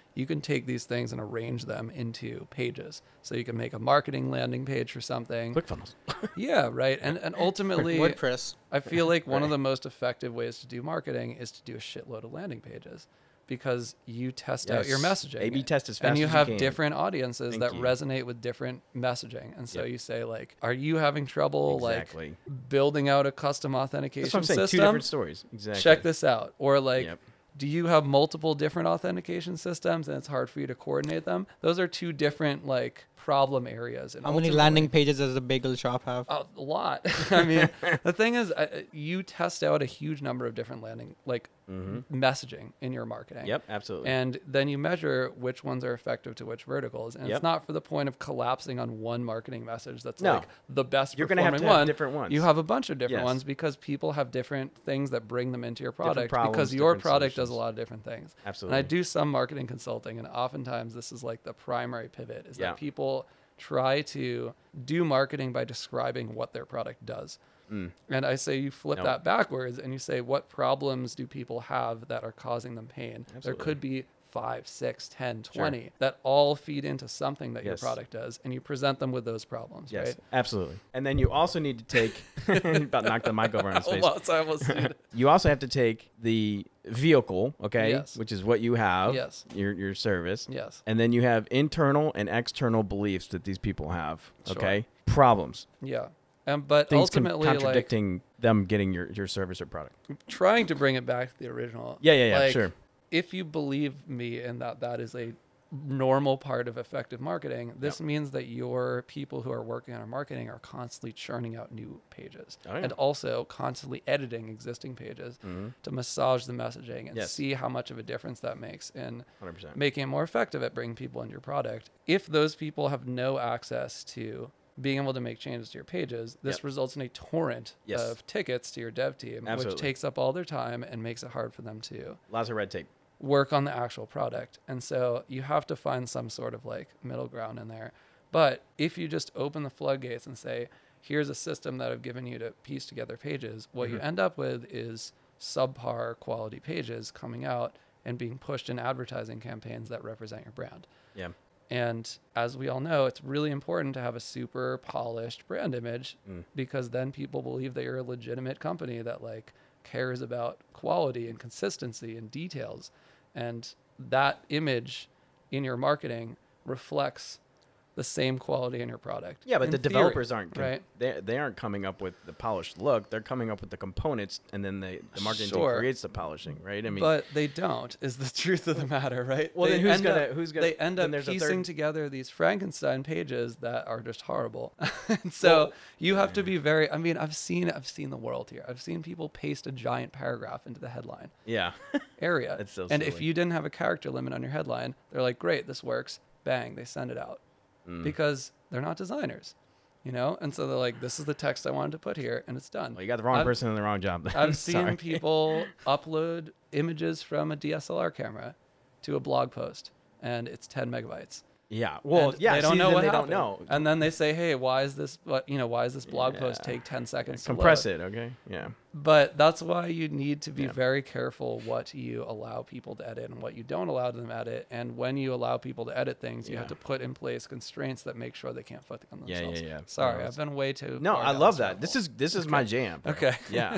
S4: you can take these things and arrange them into pages. So you can make a marketing landing page for something.
S1: ClickFunnels.
S4: Yeah, right. And and ultimately,
S2: WordPress.
S4: I feel like one of
S1: Right.
S4: the most effective ways to do marketing is to do a shitload of landing pages, because you test out your
S1: Yes.
S4: messaging.
S1: A B test as fast
S4: and you
S1: as you
S4: have
S1: can.
S4: different audiences
S1: Thank
S4: that
S1: you.
S4: resonate with different messaging. And so
S1: Yep.
S4: you say, like, are you having trouble
S1: Exactly.
S4: like building out a custom authentication
S1: That's what I'm saying.
S4: system?
S1: Two different stories. Exactly.
S4: Check this out. Or like,
S1: Yep.
S4: do you have multiple different authentication systems and it's hard for you to coordinate them? Those are two different like problem areas. And
S2: How many
S4: ultimately-
S2: landing pages does the bagel shop have?
S4: a lot. I mean, the thing is, uh, you test out a huge number of different landing, like messaging in your marketing.
S1: Mm-hmm. Yep. Absolutely.
S4: And then you measure which ones are effective to which verticals. And
S1: Yep.
S4: it's not for the point of collapsing on one marketing message that's
S1: No.
S4: like the best
S1: You're gonna have
S4: performing
S1: to have
S4: one.
S1: different ones.
S4: You have a bunch of different
S1: Yes.
S4: ones because people have different things that bring them into your
S1: Different
S4: product,
S1: problems,
S4: because your
S1: different
S4: product does a
S1: solutions.
S4: lot of different things.
S1: Absolutely.
S4: And I do some marketing consulting, and oftentimes this is like the primary pivot is
S1: Yeah.
S4: that people try to do marketing by describing what their product does.
S1: Mm.
S4: And I say you flip
S1: No.
S4: that backwards and you say, what problems do people have that are causing them pain? There
S1: Absolutely.
S4: could be five, six, ten,
S1: Sure.
S4: twenty that all feed into something that your
S1: Yes.
S4: product does, and you present them with those problems,
S1: Yes,
S4: right?
S1: absolutely. And then you also need to take about knocked the mic over on his face.
S4: Almost, I almost did.
S1: You also have to take the vehicle, okay,
S4: Yes.
S1: which is what you have,
S4: Yes.
S1: your your service,
S4: Yes.
S1: and then you have internal and external beliefs that these people have,
S4: Sure.
S1: okay, problems,
S4: Yeah. And but
S1: things con-
S4: ultimately, like
S1: contradicting them getting your your service or product.
S4: trying to bring it back to the original.
S1: Yeah, yeah, yeah,
S4: like,
S1: sure.
S4: If you believe me in that that is a normal part of effective marketing, this
S1: Yep.
S4: means that your people who are working on marketing are constantly churning out new pages
S1: Oh, yeah.
S4: and also constantly editing existing pages
S1: Mhm.
S4: to massage the messaging and
S1: Yes.
S4: see how much of a difference that makes in
S1: one hundred percent.
S4: making it more effective at bringing people into your product. If those people have no access to being able to make changes to your pages, this
S1: Yep.
S4: results in a torrent
S1: Yes.
S4: of tickets to your dev team,
S1: Absolutely.
S4: which takes up all their time and makes it hard for them to
S1: Lots of red tape.
S4: work on the actual product. And so you have to find some sort of like middle ground in there. But if you just open the floodgates and say, here's a system that I've given you to piece together pages, what you
S1: Mhm.
S4: end up with is subpar quality pages coming out and being pushed in advertising campaigns that represent your brand.
S1: Yeah.
S4: And as we all know, it's really important to have a super polished brand image
S1: Mm.
S4: because then people believe that you're a legitimate company that like cares about quality and consistency and details. And that image in your marketing reflects the same quality in your product.
S1: Yeah, but
S4: in
S1: the
S4: theory,
S1: developers aren't com-
S4: right.
S1: They they aren't coming up with the polished look. They're coming up with the components, and then they, the marketing
S4: Sure.
S1: team creates the polishing, right? I mean,
S4: But they don't, is the truth of the matter, right?
S1: Well,
S4: They
S1: then who's
S4: end
S1: gonna-
S4: up-
S1: who's gonna-
S4: They end
S1: then
S4: up
S1: there's a
S4: piecing
S1: third-
S4: together these Frankenstein pages that are just horrible. And so
S1: Well,
S4: you have to be very. I mean, I've seen I've seen the world here. I've seen people paste a giant paragraph into the headline
S1: yeah,
S4: area.
S1: That's so
S4: and if
S1: silly.
S4: you didn't have a character limit on your headline, they're like, great, this works. Bang, they send it out
S1: Mm.
S4: because they're not designers, you know. And so they're like, this is the text I wanted to put here, and it's done.
S1: well, you got the wrong
S4: I've-
S1: person in the wrong job. Then.
S4: I've seen
S1: Sorry.
S4: people upload images from a D S L R camera to a blog post, and it's ten megabytes.
S1: Yeah, well,
S4: And
S1: yeah,
S4: they don't
S1: see,
S4: know
S1: then
S4: what
S1: they
S4: happened.
S1: don't know.
S4: And then they say, "Hey, why is this? What you know? Why is this blog post
S1: Yeah.
S4: take ten seconds
S1: Compress
S4: to load?"
S1: it, okay? Yeah.
S4: But that's why you need to be
S1: Yeah.
S4: very careful what you allow people to edit and what you don't allow them to edit. And when you allow people to edit things, you have
S1: Yeah.
S4: to put in place constraints that make sure they can't fuck on
S1: Yeah, yeah,
S4: themselves.
S1: yeah.
S4: Sorry,
S1: No,
S4: I've been way too.
S1: No,
S4: far
S1: I
S4: down
S1: love
S4: this
S1: that. This
S4: rabbit
S1: is this is my jam. bro.
S4: Okay.
S1: Yeah.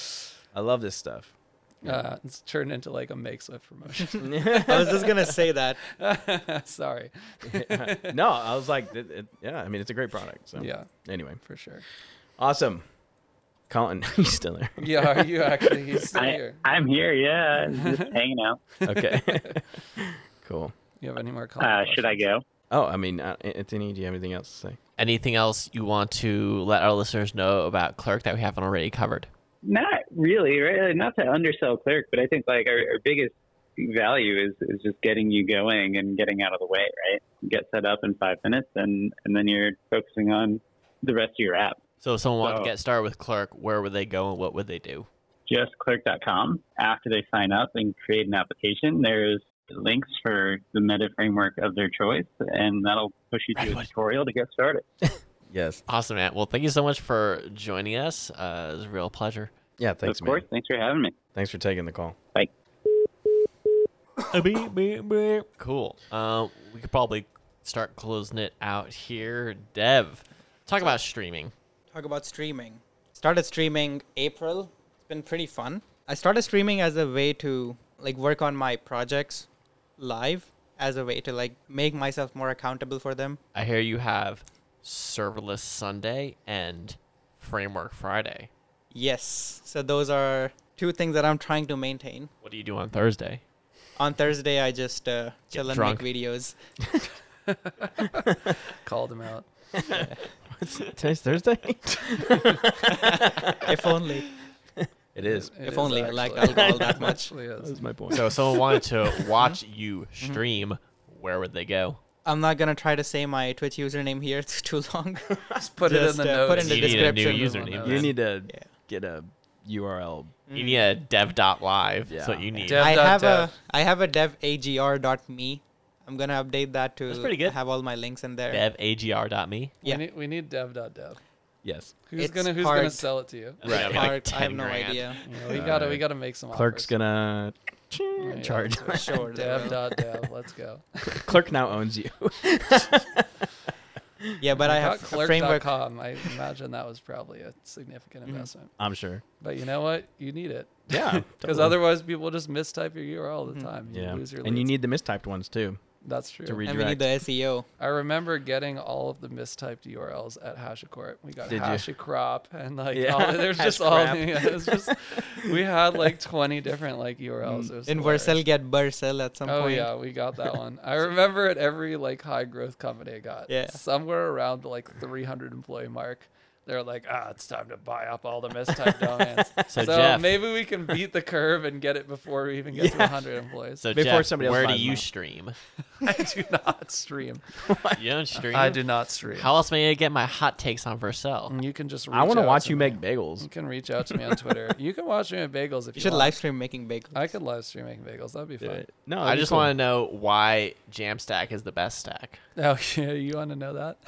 S1: I love this stuff.
S4: hole. Uh, it's turned into like a Make Swift promotion.
S2: I was just gonna say that.
S4: Sorry.
S1: No, I was like, it, it, yeah. I mean, it's a great product. So
S4: Yeah,
S1: anyway,
S4: for sure.
S1: awesome. Colin, he's still there.
S4: Yeah, are you actually? He's still
S5: I,
S4: here.
S5: I'm here, yeah, just hanging out.
S1: Okay. Cool.
S4: You have any more
S5: Uh,
S4: comments?
S5: should I go?
S1: Oh, I mean, uh, Anthony, do you have anything else to say?
S3: Anything else you want to let our listeners know about Clerk that we haven't already covered?
S5: Not really, right? Not to undersell Clerk, but I think like our, our biggest value is, is just getting you going and getting out of the way, right? Get set up in five minutes, and, and then you're focusing on the rest of your app.
S3: So if someone wanted to
S5: So-
S3: get started with Clerk, where would they go and what would they do?
S5: Just clerk dot com. After they sign up and create an application, there's links for the meta framework of their choice, and that'll push you to a
S3: Redwood.
S5: tutorial to get started.
S1: Yes.
S3: Awesome, man. Well, thank you so much for joining us. Uh, it was a real pleasure.
S1: Yeah. Thanks,
S5: of course.
S1: man.
S5: Thanks for having me.
S1: Thanks for taking the call.
S5: Bye.
S3: Cool. Uh, we could probably start closing it out here. Dev, talk about streaming.
S2: Talk about streaming. Started streaming April. It's been pretty fun. I started streaming as a way to like work on my projects live, as a way to like make myself more accountable for them.
S3: I hear you have Serverless Sunday and Framework Friday.
S2: Yes. So those are two things that I'm trying to maintain.
S3: What do you do on Thursday?
S2: On Thursday, I just uh, chill
S3: Get
S2: and
S3: drunk.
S2: make videos.
S4: Called him out.
S1: Today's Thursday.
S2: If only.
S1: It is.
S4: It
S2: If
S4: is
S2: only I liked
S4: actually.
S2: alcohol that
S4: It
S2: much.
S4: actually is.
S1: That's my point.
S3: So if someone wanted to watch you stream, where would they go?
S2: I'm not gonna try to say my Twitch username here. It's too long.
S4: Just put
S2: Just,
S4: it in the
S2: uh,
S4: notes.
S2: put in the
S3: You need a new
S2: description.
S3: username.
S4: Everyone
S1: you
S4: knows.
S1: need to
S2: Yeah.
S1: get a U R L.
S3: You need a dev.live.
S1: Yeah.
S3: That's what you need.
S4: Dev-
S2: I have
S4: dev.
S2: a I have a dev agr.me. I'm gonna update that to
S3: That's pretty good.
S2: have all my links in there.
S3: Devagr.me.
S2: Yeah.
S4: We need, we need dev.dev.
S1: Yes.
S4: Who's
S2: It's
S4: gonna Who's gonna
S2: hard.
S4: sell it to you?
S3: Right.
S2: It's
S3: Like
S2: hard. I have
S3: ten
S2: no
S3: grand.
S2: idea.
S4: You know, we gotta we
S1: Alright.
S4: gotta make some
S1: Clerk's
S4: offers.
S1: gonna
S4: Yeah,
S1: charge.
S4: that's
S2: Sure. they will.
S4: Dev.dev. Let's go.
S1: Clerk now owns you.
S2: Yeah, but I have a
S4: clerk
S2: framework.
S4: dot com. I imagine that was probably a significant
S2: Mhm.
S4: investment.
S1: I'm sure.
S4: But you know what? You need it.
S1: Yeah.
S4: Because
S1: totally.
S4: otherwise, people just mistype your U R L all the
S2: Mhm.
S4: time. You
S1: Yeah.
S4: lose your
S1: And you
S4: leads.
S1: need the mistyped ones too
S4: That's true.
S1: to
S2: And we need
S1: redirect.
S2: the S E O.
S4: I remember getting all of the mistyped U R Ls at HashiCorp. We got
S1: Did you?
S4: HashiCrop and like
S1: Yeah,
S4: all, there's just
S1: Hash
S4: all
S1: crap.
S4: yeah, it was just we had like twenty different like U R Ls.
S1: Mm.
S4: It was
S2: In
S4: hilarious.
S2: Vercel get Burcel at some
S4: Oh
S2: point.
S4: yeah, we got that one. I remember at every like high growth company I got.
S2: Yeah.
S4: Somewhere around the like three hundred employee mark. They're like, ah, it's time to buy up all the mistyped domains.
S3: So,
S4: So,
S3: Jeff,
S4: maybe we can beat the curve and get it before we even get to
S1: Yeah.
S4: one hundred employees.
S3: so
S1: Before
S3: Jeff,
S1: somebody else
S3: where do
S1: buys
S3: you
S1: mine.
S3: stream?
S4: I do not stream.
S3: You don't stream?
S4: I do not stream.
S3: How else may I get my hot takes on Vercel?
S4: And you can just.
S1: I want to
S4: reach out
S1: watch
S4: to
S1: you
S4: me.
S1: make bagels.
S4: You can reach out to me on Twitter. You can watch me at Bagels if
S2: You
S4: you,
S2: should
S4: want.
S2: live stream making bagels.
S4: I could live stream making bagels. That'd be fun.
S1: Uh, no,
S3: I just want to know why Jamstack is the best stack.
S4: Oh yeah, you want to know that?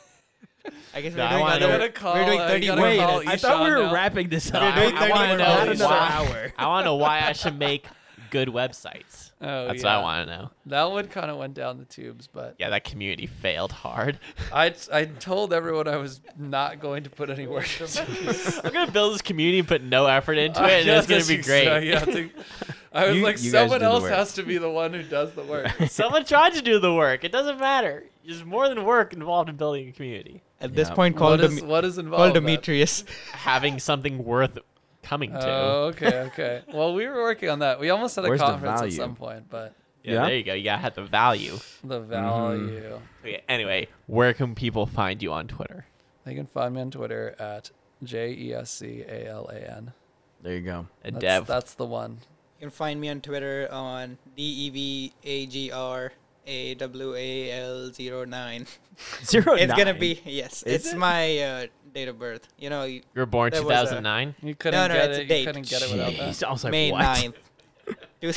S2: I guess
S3: No,
S2: we're
S3: I
S2: doing
S3: wanna-
S2: another.
S3: I
S4: gotta call-
S2: we're doing
S4: I
S2: thirty
S4: gotta
S2: more
S1: Wait,
S4: call
S2: minutes.
S1: I thought we
S4: Ishan
S1: were
S4: now.
S1: wrapping this
S3: No,
S1: up.
S3: I-
S2: doing
S3: I
S2: thirty
S3: wanna
S2: more
S3: know
S2: minutes.
S1: another
S3: why-
S1: hour.
S3: I want to know why I should make good websites.
S4: Oh
S3: That's
S4: yeah.
S3: what I want to know.
S4: That one kind of went down the tubes, but
S3: Yeah, that community failed hard.
S4: I I told everyone I was not going to put any work into these.
S3: I'm gonna build this community and put no effort into
S4: I
S3: it, and it's gonna
S4: guess
S3: be
S4: you
S3: great.
S4: say, yeah, to- I was
S1: You-
S4: like,
S1: you guys
S4: someone
S1: do the
S4: else
S1: work.
S4: has to be the one who does the work.
S3: Someone tried to do the work. It doesn't matter. There's more than work involved in building a community.
S2: At this
S1: Yeah.
S2: point, call
S4: what,
S2: Demi-
S4: is, what is
S2: call
S4: involved? then?
S2: Demetrius.
S3: Having something worth coming to.
S4: Oh, okay, okay. Well, we were working on that. We almost had a
S1: Where's the
S4: conference at
S1: value?
S4: some point, but
S3: yeah,
S1: Yeah?
S3: there you go. You gotta have the value.
S4: the value.
S3: Okay, anyway, where can people find you on Twitter?
S4: They can find me on Twitter at J E S C A L A N.
S1: There you go.
S3: A
S4: That's,
S3: dev.
S4: that's the one.
S2: You can find me on Twitter on D E V A G R A W A L zero nine.
S1: Zero
S2: It's gonna
S1: nine.
S2: be yes.
S1: Is
S2: it's
S1: it?
S2: my uh, date of birth. You know, you-
S3: You were born
S2: There was a-
S3: two thousand nine.
S4: You couldn't
S2: No, no,
S4: get
S2: it's a
S4: it.
S2: date.
S4: You couldn't get it without that.
S1: Jeez, I was like,
S2: May
S1: what?
S2: ninth. Dude,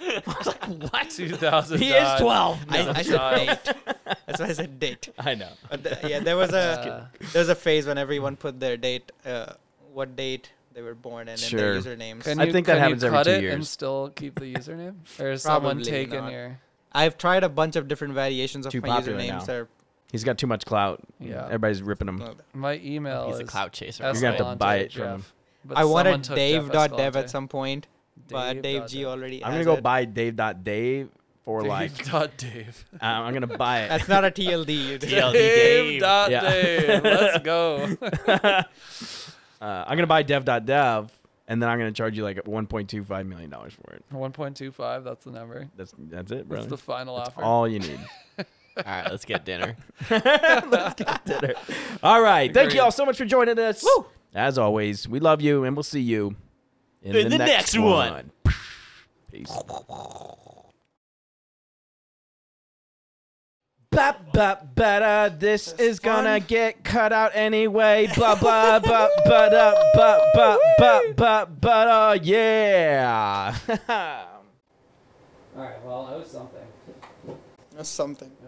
S1: What?
S4: two thousand.
S1: He is twelve.
S2: I,
S1: No.
S2: I said date. That's why I said date.
S1: I know.
S2: But the, yeah, there was a
S4: Uh,
S2: there was a phase when everyone put their date, uh, what date they were born in,
S1: Sure.
S2: and their usernames.
S4: Can
S1: I
S4: you,
S1: think that
S4: can
S1: happens
S4: you
S1: every
S4: cut
S1: two
S4: it and
S1: years.
S4: still keep the username, or is someone
S2: Probably
S4: taking
S2: not.
S4: your?
S2: I've tried a bunch of different variations of
S1: Too
S2: my
S1: popular
S2: usernames.
S1: now.
S2: Are,
S1: He's got too much clout.
S4: Yeah.
S1: Everybody's ripping him.
S2: well,
S4: My email
S3: He's a
S4: is
S3: clout chaser.
S1: You're gonna have to
S4: Escalante
S1: buy it from
S4: Jeff,
S1: him.
S4: but
S2: I
S4: someone
S2: wanted
S4: took Jeff
S2: Dave.dev
S4: Escalante.
S2: at some point, but Dave
S4: dot
S2: G
S4: dev.
S2: already
S1: I'm
S2: has
S1: gonna go
S2: it.
S1: buy Dave.Dave for like.
S4: Dave dot Dave.
S1: uh, I'm gonna buy it.
S2: That's not a T L D.
S3: T L D
S4: Dave
S3: Dave.
S4: dot
S1: Yeah.
S4: Dave. Let's go.
S1: uh, I'm gonna buy dev.dev, and then I'm gonna charge you like one point two five million dollars for it.
S4: one point two five. That's the number.
S1: That's that's it, bro.
S4: That's the final
S1: That's
S4: offer.
S1: all you need.
S3: All right, let's get dinner.
S1: Dinner. All right. Thank
S4: Agreed.
S1: you all so much for joining us. As always, we love you, and we'll see you in,
S3: In
S1: the,
S3: the
S1: next,
S3: next one.
S1: one. Peace. Ba, ba, ba, da, this is gonna get cut out anyway. Blah blah blah ba da ba ba ba ba ba da yeah.
S4: All right. Well, that was something.
S2: Or something.